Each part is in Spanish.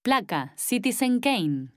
Flaca, Citizen Kane.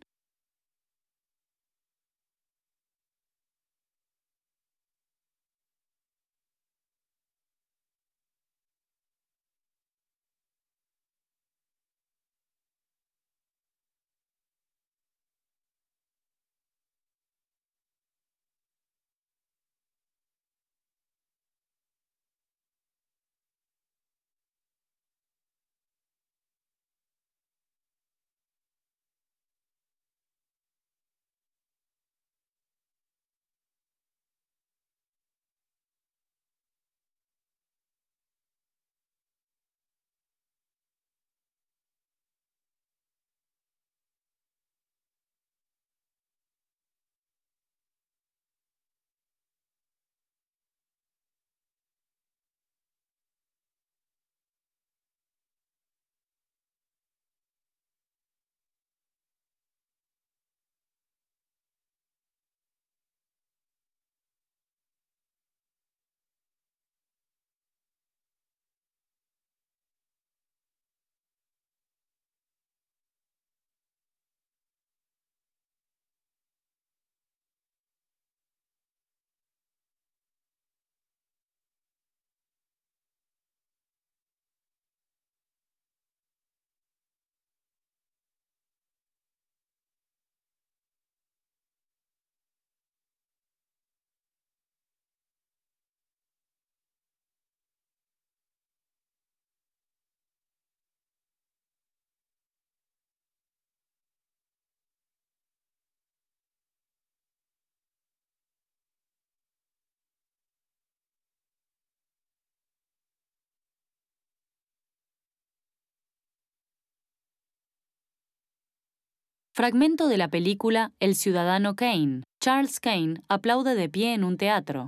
Fragmento de la película El ciudadano Kane. Charles Kane aplaude de pie en un teatro.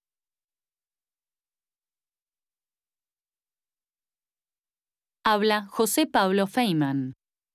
Habla José Pablo Feynman.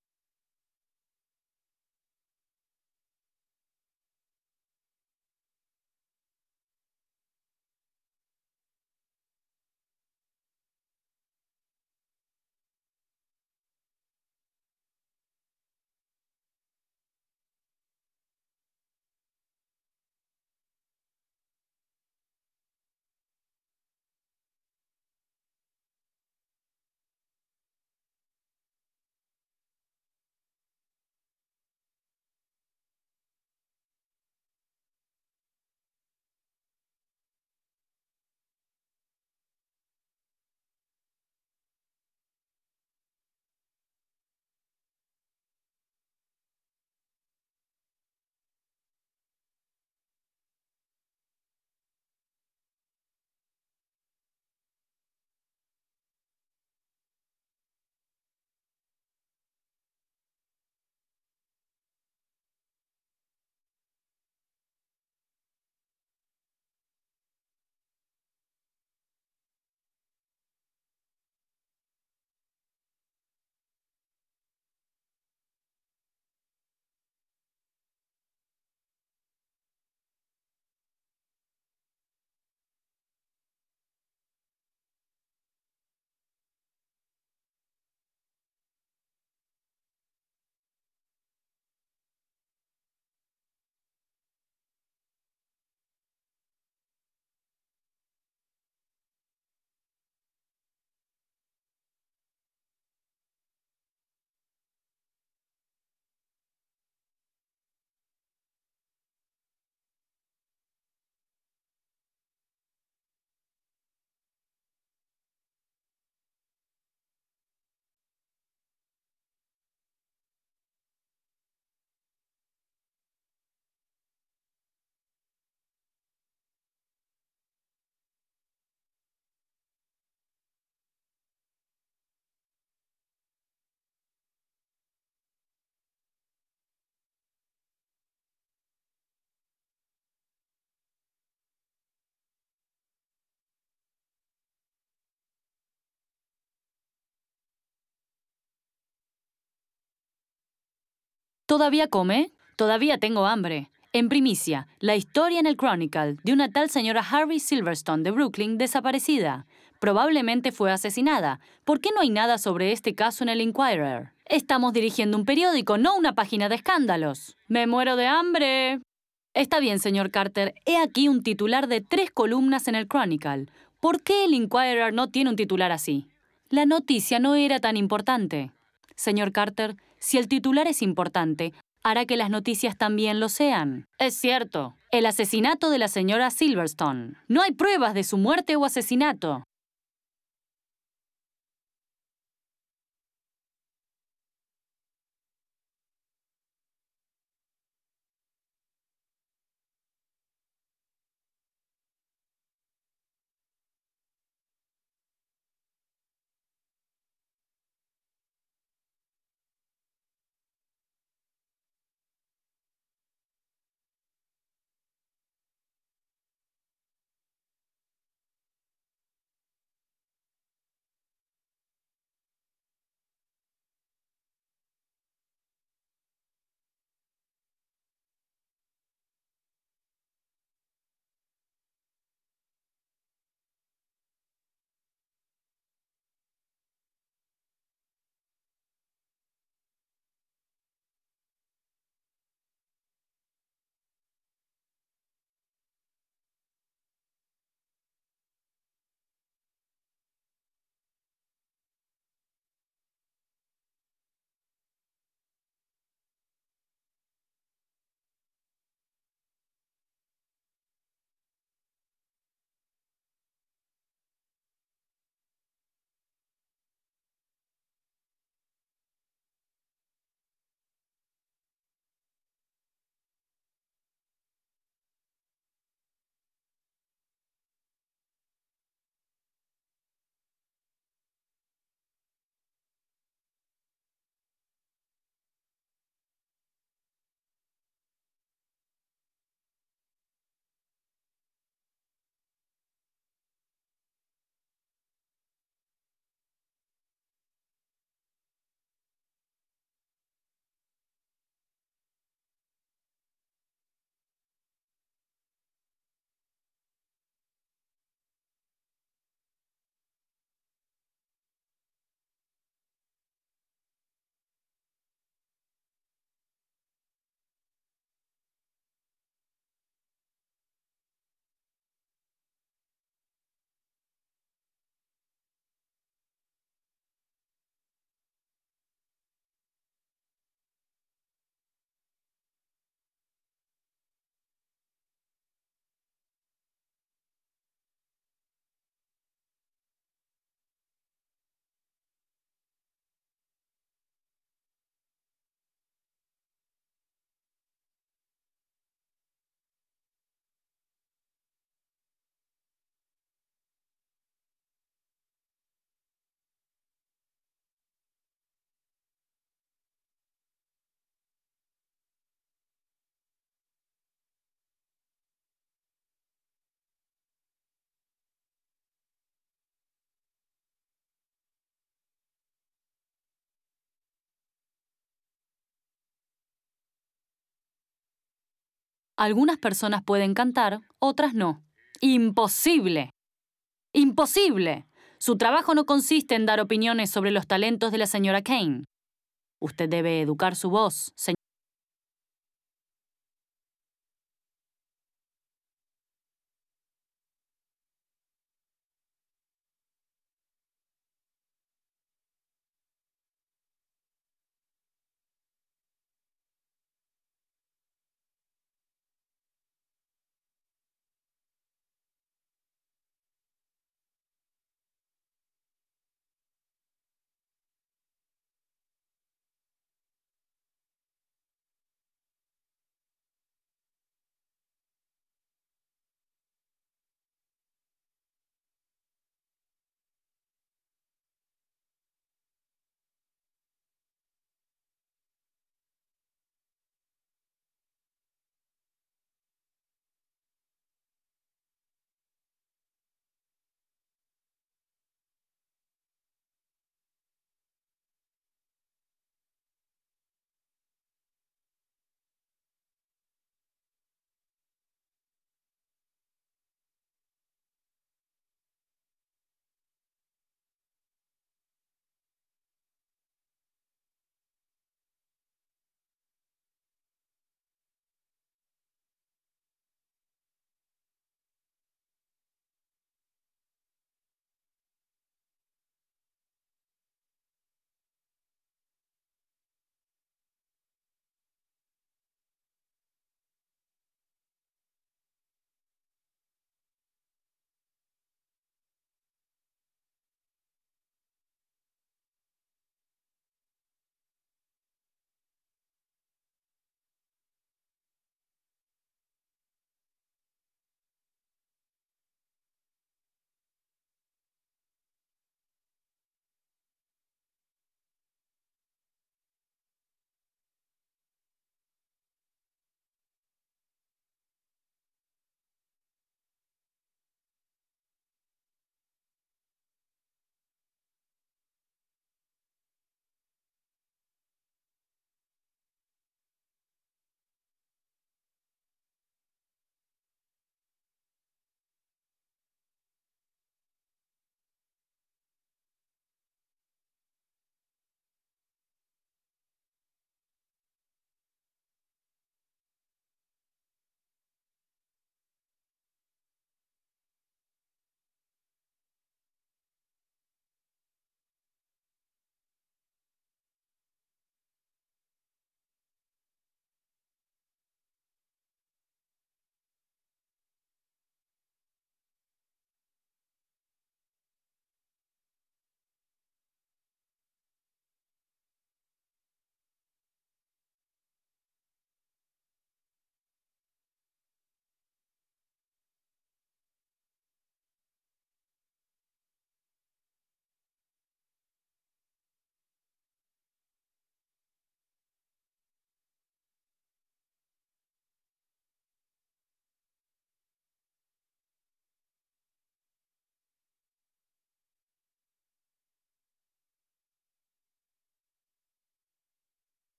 ¿Todavía come? Todavía tengo hambre. En primicia, la historia en el Chronicle de una tal señora Harvey Silverstone de Brooklyn desaparecida. Probablemente fue asesinada. ¿Por qué no hay nada sobre este caso en el Inquirer? Estamos dirigiendo un periódico, no una página de escándalos. ¡Me muero de hambre! Está bien, señor Carter. He aquí un titular de 3 columnas en el Chronicle. ¿Por qué el Inquirer no tiene un titular así? La noticia no era tan importante. Señor Carter, si el titular es importante, hará que las noticias también lo sean. Es cierto. El asesinato de la señora Silverstone. No hay pruebas de su muerte o asesinato. Algunas personas pueden cantar, otras no. ¡Imposible! ¡Imposible! Su trabajo no consiste en dar opiniones sobre los talentos de la señora Kane. Usted debe educar su voz, señor.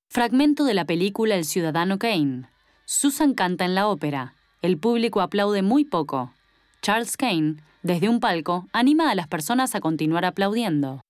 Fragmento de la película El Ciudadano Kane. Susan canta en la ópera. El público aplaude muy poco. Charles Kane, desde un palco, anima a las personas a continuar aplaudiendo.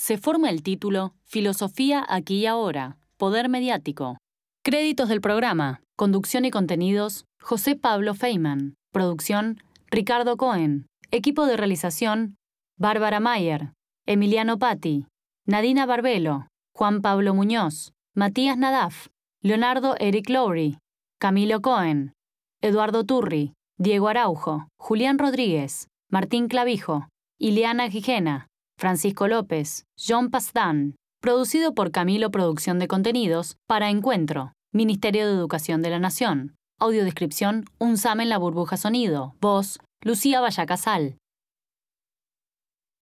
Se forma el título Filosofía aquí y ahora, Poder mediático. Créditos del programa. Conducción y contenidos, José Pablo Feynman. Producción, Ricardo Cohen. Equipo de realización, Bárbara Mayer, Emiliano Patti, Nadina Barbelo, Juan Pablo Muñoz, Matías Nadaf, Leonardo Eric Lowry, Camilo Cohen, Eduardo Turri, Diego Araujo, Julián Rodríguez, Martín Clavijo, Ileana Gijena, Francisco López, John Pazdan. Producido por Camilo Producción de Contenidos para Encuentro, Ministerio de Educación de la Nación. Audiodescripción, Un Sam en la Burbuja Sonido. Voz, Lucía Vallacasal.